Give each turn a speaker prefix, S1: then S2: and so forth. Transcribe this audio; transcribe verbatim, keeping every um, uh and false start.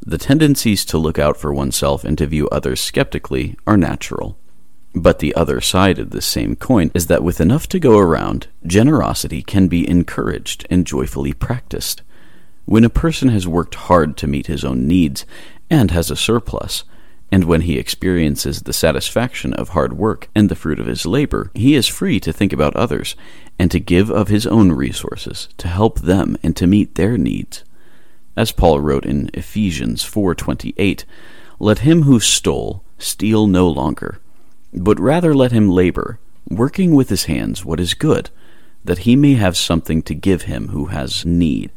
S1: The tendencies to look out for oneself and to view others skeptically are natural. But the other side of this same coin is that with enough to go around, generosity can be encouraged and joyfully practiced. When a person has worked hard to meet his own needs and has a surplus, and when he experiences the satisfaction of hard work and the fruit of his labor, he is free to think about others and to give of his own resources to help them and to meet their needs. As Paul wrote in Ephesians four twenty-eight, "Let him who stole steal no longer, but rather let him labor, working with his hands what is good, that he may have something to give him who has need."